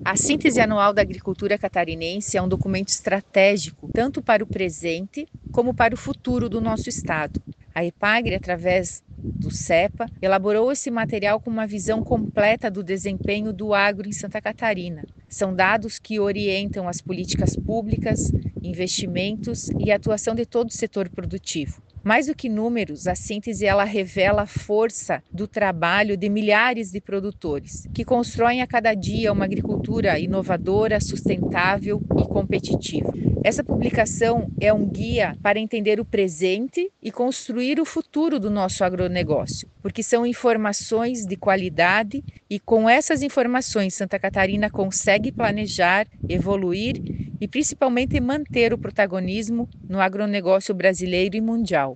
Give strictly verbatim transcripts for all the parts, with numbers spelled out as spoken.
A síntese anual da agricultura catarinense é um documento estratégico, tanto para o presente como para o futuro do nosso estado. A EPAGRE, através do CEPA, elaborou esse material com uma visão completa do desempenho do agro em Santa Catarina. São dados que orientam as políticas públicas, investimentos e a atuação de todo o setor produtivo. Mais do que números, a síntese ela revela a força do trabalho de milhares de produtores, que constroem a cada dia uma agricultura inovadora, sustentável e competitiva. Essa publicação é um guia para entender o presente e construir o futuro do nosso agronegócio, porque são informações de qualidade e com essas informações Santa Catarina consegue planejar, evoluir e principalmente manter o protagonismo no agronegócio brasileiro e mundial.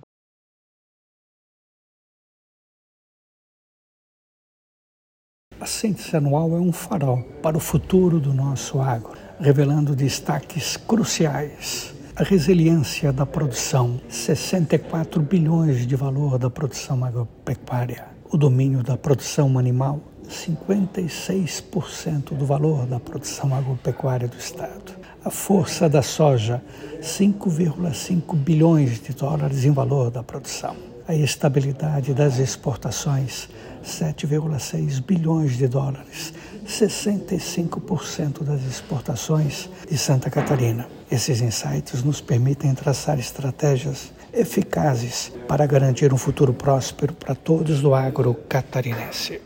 A síntese anual é um farol para o futuro do nosso agro, revelando destaques cruciais. A resiliência da produção, sessenta e quatro bilhões de valor da produção agropecuária. O domínio da produção animal, cinquenta e seis por cento do valor da produção agropecuária do estado. A força da soja, cinco vírgula cinco bilhões de dólares em valor da produção. A estabilidade das exportações, sete vírgula seis bilhões de dólares, sessenta e cinco por cento das exportações de Santa Catarina. Esses insights nos permitem traçar estratégias eficazes para garantir um futuro próspero para todos do agro catarinense.